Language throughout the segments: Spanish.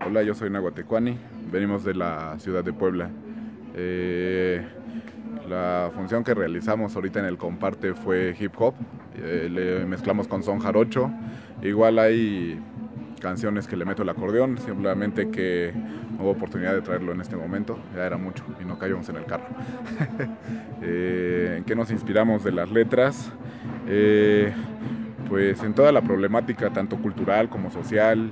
Hola, yo soy Nahuatecuani, venimos de la ciudad de Puebla. La función que realizamos ahorita en el Comparte fue hip hop, le mezclamos con son jarocho. Igual hay canciones que le meto el acordeón, simplemente que no hubo oportunidad de traerlo en este momento, ya era mucho y no caíamos en el carro. ¿En qué nos inspiramos de las letras? Pues en toda la problemática, tanto cultural como social,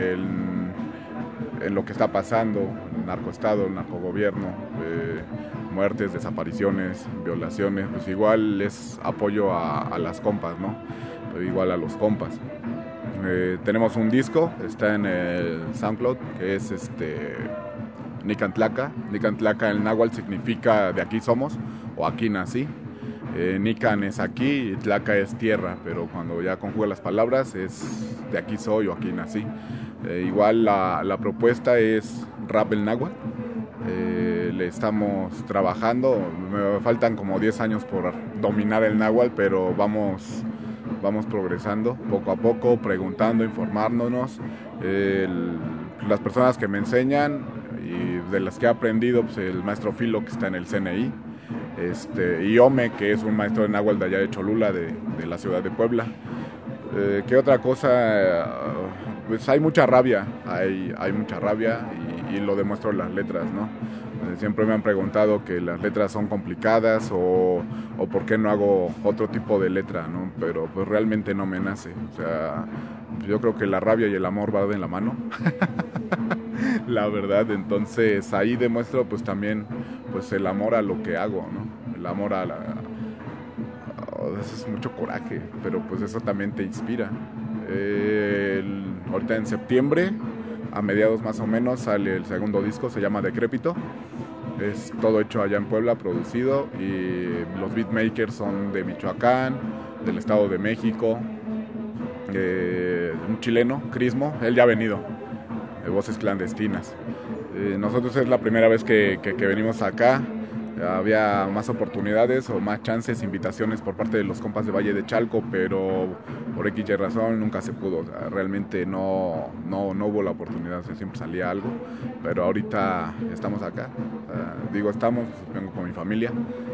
en lo que está pasando, el narcoestado, el narcogobierno, muertes, desapariciones, violaciones, pues igual es apoyo a las compas, ¿no? Pero igual a los compas. Tenemos un disco, está en el SoundCloud, que es Nicantlaca. Nicantlaca en náhuatl significa de aquí somos o aquí nací. Nican es aquí y Tlaca es tierra, pero cuando ya conjuga las palabras es de aquí soy o aquí nací. Igual la propuesta es rap el náhuatl. Le estamos trabajando, me faltan como 10 años por dominar el náhuatl, pero vamos progresando poco a poco, preguntando, informándonos. Las personas que me enseñan y de las que he aprendido, pues el maestro Filo, que está en el CNI, y Ome, que es un maestro de náhuatl de allá de Cholula, de la ciudad de Puebla. ¿Qué otra cosa? Pues hay mucha rabia, hay mucha rabia y lo demuestro en las letras, ¿no? Siempre me han preguntado que las letras son complicadas o por qué no hago otro tipo de letra, ¿no? Pero pues realmente no me nace. O sea, yo creo que la rabia y el amor van de la mano. La verdad, entonces ahí demuestro pues también pues el amor a lo que hago, ¿no? El amor a la... Eso es mucho coraje, pero pues eso también te inspira. Ahorita en septiembre, a mediados más o menos, sale el segundo disco, se llama Decrépito. Es todo hecho allá en Puebla, producido, y los beatmakers son de Michoacán, del Estado de México, un chileno, Crismo, él ya ha venido, de Voces Clandestinas. Nosotros es la primera vez que venimos acá. Había más oportunidades o más chances, invitaciones por parte de los compas de Valle de Chalco, pero por X y razón nunca se pudo. O sea, realmente no hubo la oportunidad, o sea, siempre salía algo, pero ahorita estamos acá. Vengo con mi familia.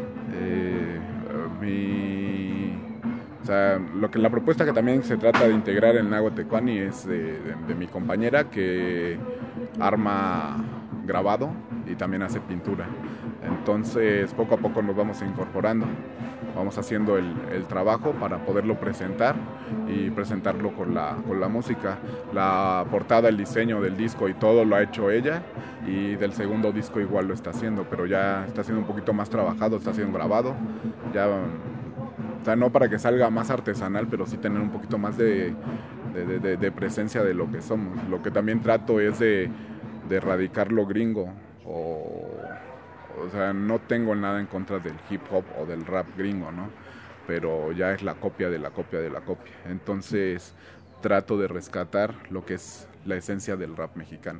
La propuesta que también se trata de integrar en Nahuatecuani es de mi compañera, que arma grabado y también hace pintura. Entonces poco a poco nos vamos incorporando, vamos haciendo el trabajo para poderlo presentar y presentarlo con la música. La portada, el diseño del disco y todo lo ha hecho ella, y del segundo disco igual lo está haciendo, pero ya está siendo un poquito más trabajado, está siendo grabado, ya, o sea, no para que salga más artesanal, pero sí tener un poquito más de presencia de lo que somos. Lo que también trato es de erradicar lo gringo, o sea, no tengo nada en contra del hip hop o del rap gringo, ¿no? Pero ya es la copia de la copia de la copia. Entonces trato de rescatar lo que es la esencia del rap mexicano.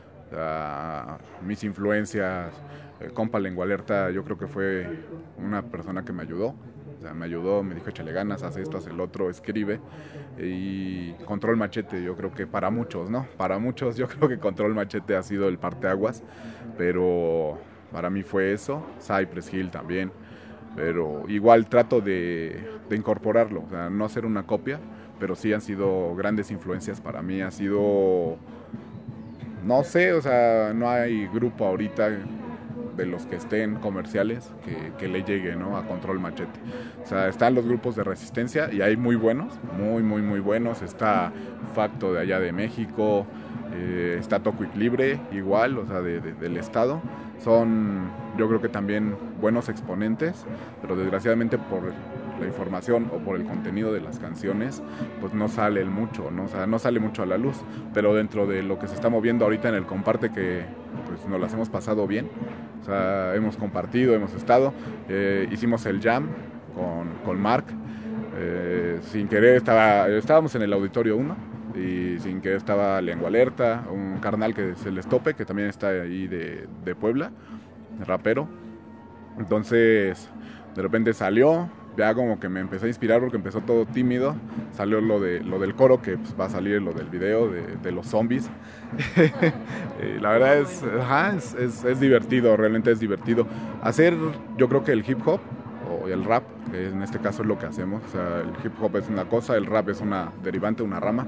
Mis influencias, compa Lengua Alerta, yo creo que fue una persona que me ayudó. O sea, me ayudó, me dijo: échale ganas, haz esto, haz el otro, escribe. Y Control Machete, yo creo que para muchos, ¿no? Para muchos yo creo que Control Machete ha sido el parteaguas, pero para mí fue eso. Cypress Hill también, pero igual trato de incorporarlo, o sea, no hacer una copia, pero sí han sido grandes influencias para mí. Ha sido, no sé, o sea, no hay grupo ahorita de los que estén comerciales que le llegue, ¿no?, a Control Machete. O sea, están los grupos de resistencia y hay muy buenos, muy buenos. Está Facto de allá de México, está Toco Libre igual, o sea, del estado. Son, yo creo que también buenos exponentes, pero desgraciadamente por la información o por el contenido de las canciones, pues no sale mucho, ¿no? O sea, no sale mucho a la luz, pero dentro de lo que se está moviendo ahorita en el Comparte, que pues nos las hemos pasado bien. O sea, hemos compartido, hemos estado, hicimos el jam con Mark, sin querer estábamos en el Auditorio 1, y sin querer estaba Lengua Alerta, un carnal que es el Estope, que también está ahí de Puebla, rapero. Entonces de repente salió, ya como que me empecé a inspirar porque empezó todo tímido, salió lo del coro, que pues, va a salir lo del video de los zombies. La verdad es divertido, realmente es divertido. Hacer, yo creo que el hip hop o el rap, que en este caso es lo que hacemos, o sea, el hip hop es una cosa, el rap es una derivante, una rama.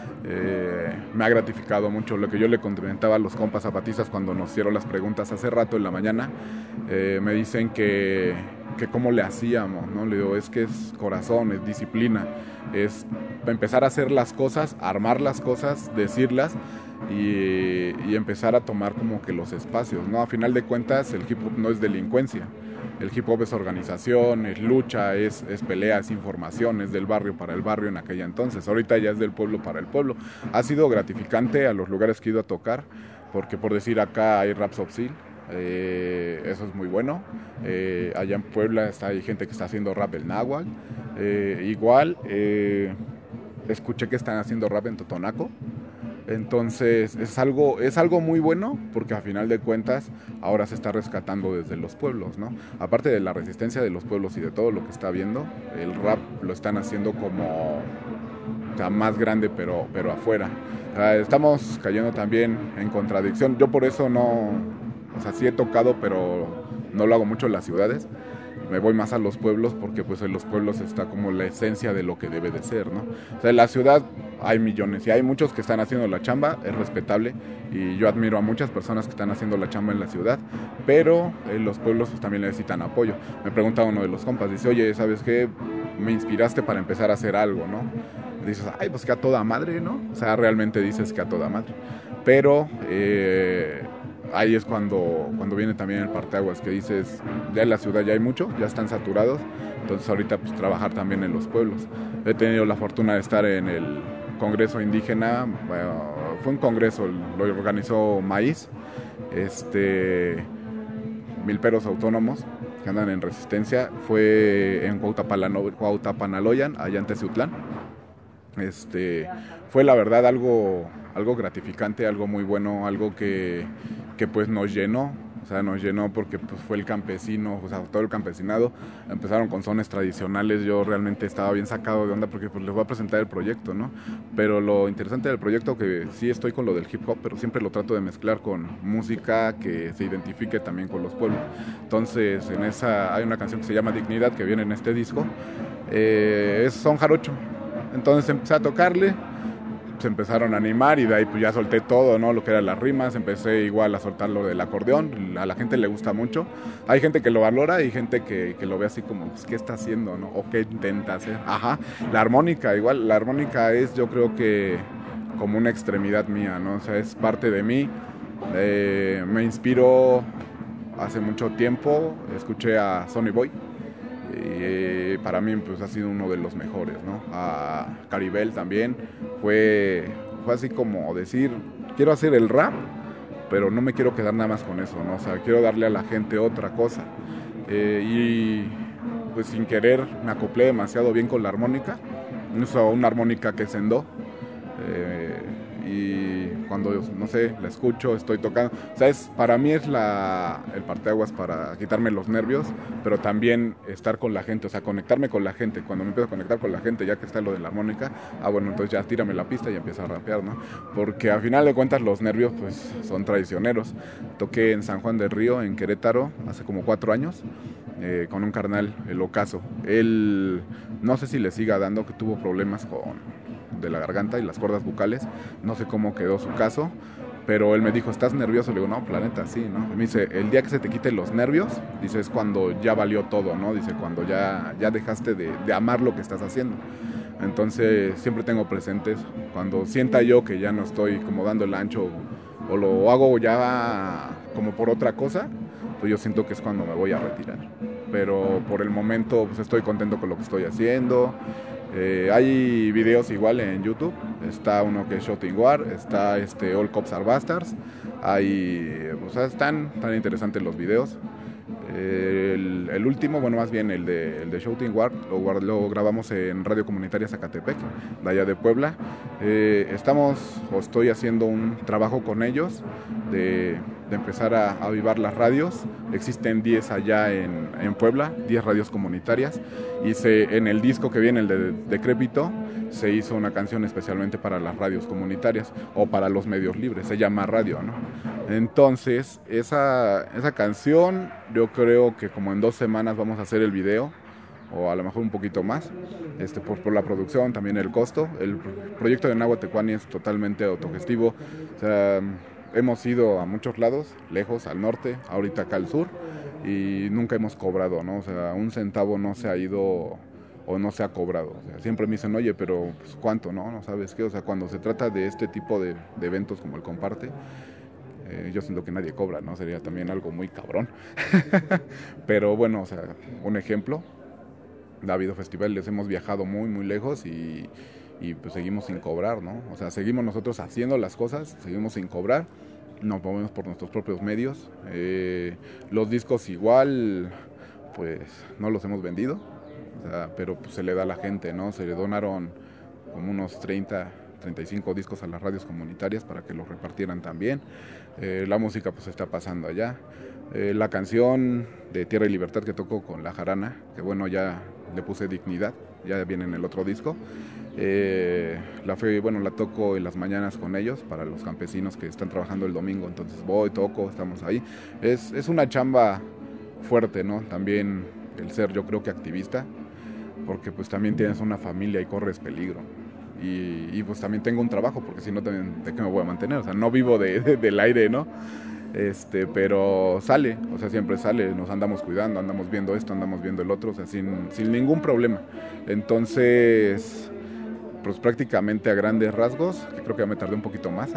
Me ha gratificado mucho lo que yo le comentaba a los compas zapatistas cuando nos hicieron las preguntas hace rato en la mañana. Me dicen que cómo le hacíamos, ¿no? Le digo, es que es corazón, es disciplina, es empezar a hacer las cosas, armar las cosas, decirlas y empezar a tomar como que los espacios, ¿no? A final de cuentas el hip hop no es delincuencia. El hip hop es organización, es lucha, es pelea, es información, es del barrio para el barrio en aquella entonces. Ahorita ya es del pueblo para el pueblo. Ha sido gratificante a los lugares que he ido a tocar, porque por decir acá hay Rap Sopsil, eso es muy bueno. Allá en Puebla hay gente que está haciendo rap del náhuatl. Igual escuché que están haciendo rap en Totonaco. Entonces es algo muy bueno porque a final de cuentas ahora se está rescatando desde los pueblos, ¿no? Aparte de la resistencia de los pueblos y de todo lo que está habiendo, el rap lo están haciendo como, o sea, más grande pero afuera. O sea, estamos cayendo también en contradicción. Yo por eso no, o sea, sí he tocado pero no lo hago mucho en las ciudades. Me voy más a los pueblos porque pues en los pueblos está como la esencia de lo que debe de ser, ¿no? O sea, en la ciudad hay millones y hay muchos que están haciendo la chamba, es respetable y yo admiro a muchas personas que están haciendo la chamba en la ciudad, pero en los pueblos pues, también necesitan apoyo. Me pregunta uno de los compas, dice, oye, ¿sabes qué? Me inspiraste para empezar a hacer algo, ¿no? Dices, ay, pues que a toda madre, ¿no? O sea, realmente dices que a toda madre. Pero ahí es cuando viene también el parteaguas, que dices, ya en la ciudad ya hay mucho, ya están saturados, entonces ahorita pues trabajar también en los pueblos. He tenido la fortuna de estar en el Congreso Indígena, fue un congreso, lo organizó Maíz, milperos autónomos que andan en resistencia, fue en Cuautapanaloyan, allá en Teciutlán. Fue la verdad algo gratificante, algo muy bueno, algo que pues nos llenó, o sea, nos llenó porque pues fue el campesino, o sea, todo el campesinado, empezaron con sones tradicionales, yo realmente estaba bien sacado de onda porque pues les voy a presentar el proyecto, ¿no? Pero lo interesante del proyecto, que sí estoy con lo del hip hop, pero siempre lo trato de mezclar con música que se identifique también con los pueblos. Entonces, en esa hay una canción que se llama Dignidad, que viene en este disco, es son jarocho. Entonces empecé a tocarle, se empezaron a animar y de ahí pues ya solté todo, ¿no? Lo que eran las rimas, empecé igual a soltar lo del acordeón, a la gente le gusta mucho. Hay gente que lo valora y gente que lo ve así como, pues, ¿qué está haciendo, no? O ¿qué intenta hacer? Ajá, la armónica, igual, la armónica es, yo creo que como una extremidad mía, ¿no? O sea, es parte de mí. Me inspiró hace mucho tiempo, escuché a Sonny Boy. Y para mí pues ha sido uno de los mejores, ¿no? A Caribel también fue así como decir, quiero hacer el rap, pero no me quiero quedar nada más con eso, ¿no? O sea, quiero darle a la gente otra cosa. Y pues sin querer me acoplé demasiado bien con la armónica, uso una armónica que es en do, y cuando, no sé, la escucho, estoy tocando, o sea, para mí es el parteaguas para quitarme los nervios, pero también estar con la gente, o sea, conectarme con la gente. Cuando me empiezo a conectar con la gente, ya que está lo de la armónica, bueno, entonces ya tírame la pista y empiezo a rapear, ¿no? Porque al final de cuentas los nervios, pues, son traicioneros. Toqué en San Juan del Río, en Querétaro, hace como 4 años, con un carnal, el Ocaso. Él, no sé si le siga dando, que tuvo problemas de la garganta y las cuerdas bucales, no sé cómo quedó su caso, pero él me dijo, ¿estás nervioso? Le digo, no, planeta, sí, ¿no? Y me dice, el día que se te quiten los nervios, dice, es cuando ya valió todo, ¿no? Dice, cuando ya dejaste de amar lo que estás haciendo. Entonces siempre tengo presentes, cuando sienta yo que ya no estoy como dando el ancho o lo hago ya como por otra cosa, pues yo siento que es cuando me voy a retirar. Pero por el momento pues estoy contento con lo que estoy haciendo. Hay videos igual en YouTube, está uno que es Shouting War, está All Cops Are Bastards, o sea, están tan interesantes los videos. El último, bueno, más bien el de Shouting War, lo grabamos en Radio Comunitaria Zacatepec, de allá de Puebla. Estoy haciendo un trabajo con ellos de de empezar a avivar las radios. Existen 10 allá en Puebla, 10 radios comunitarias, y en el disco que viene, el de Decrépito, se hizo una canción especialmente para las radios comunitarias o para los medios libres, se llama Radio, ¿no? Entonces, esa canción, yo creo que como en 2 semanas vamos a hacer el video, o a lo mejor un poquito más, por la producción, también el costo. El proyecto de Nahua Tecuani es totalmente autogestivo, o sea, hemos ido a muchos lados, lejos, al norte, ahorita acá al sur, y nunca hemos cobrado, ¿no? O sea, un centavo no se ha ido o no se ha cobrado. O sea, siempre me dicen, oye, pero pues, ¿cuánto? No sabes qué. O sea, cuando se trata de este tipo de eventos como el Comparte, yo siento que nadie cobra, ¿no? Sería también algo muy cabrón. Pero bueno, o sea, un ejemplo, ha habido festivales, hemos viajado muy, muy lejos y pues seguimos sin cobrar, ¿no? O sea, seguimos nosotros haciendo las cosas, seguimos sin cobrar, nos movemos por nuestros propios medios. Los discos igual, pues no los hemos vendido, o sea, pero pues se le da a la gente, ¿no? Se le donaron como unos 35 discos a las radios comunitarias para que los repartieran también. La música pues está pasando allá. La canción de Tierra y Libertad que toco con La Jarana, que bueno, ya le puse Dignidad, ya viene en el otro disco. La toco en las mañanas con ellos para los campesinos que están trabajando el domingo, entonces voy, toco, estamos ahí. Es una chamba fuerte, ¿no? También el ser, yo creo que activista, porque pues también tienes una familia y corres peligro. Y pues también tengo un trabajo, porque si no, también ¿de qué me voy a mantener? O sea, no vivo del aire, ¿no? Pero sale, o sea, siempre sale, nos andamos cuidando, andamos viendo esto, andamos viendo el otro, o sea, sin ningún problema. Entonces, pues prácticamente a grandes rasgos, que creo que ya me tardé un poquito más,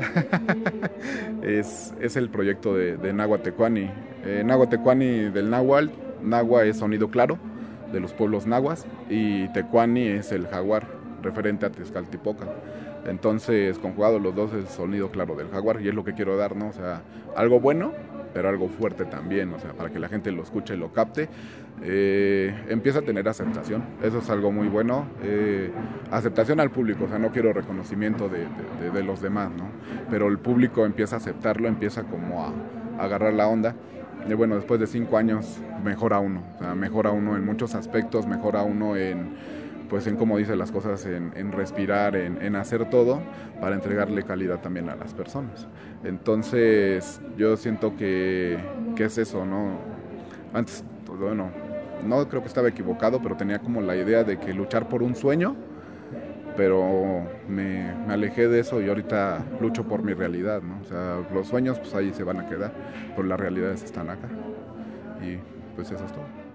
es el proyecto de Nahua Tecuani. Nahua Tecuani del náhuatl, Nahua es sonido claro, de los pueblos nahuas, y Tecuani es el jaguar, referente a Tezcatlipoca. Entonces, conjugados los dos, el sonido claro del jaguar, y es lo que quiero dar, ¿no? O sea, algo bueno, pero algo fuerte también, o sea, para que la gente lo escuche y lo capte. Empieza a tener aceptación, eso es algo muy bueno. Aceptación al público, o sea, no quiero reconocimiento de los demás, ¿no? Pero el público empieza a aceptarlo, empieza como a agarrar la onda. Y bueno, después de 5 años mejora uno, o sea, mejora uno en muchos aspectos, mejora uno en cómo dice las cosas, en respirar, en hacer todo para entregarle calidad también a las personas. Entonces, yo siento que es eso, ¿no? Antes, pues, bueno, no creo que estaba equivocado, pero tenía como la idea de que luchar por un sueño, pero me alejé de eso y ahorita lucho por mi realidad, ¿no? O sea, los sueños pues ahí se van a quedar, pero las realidades están acá. Y pues eso es todo.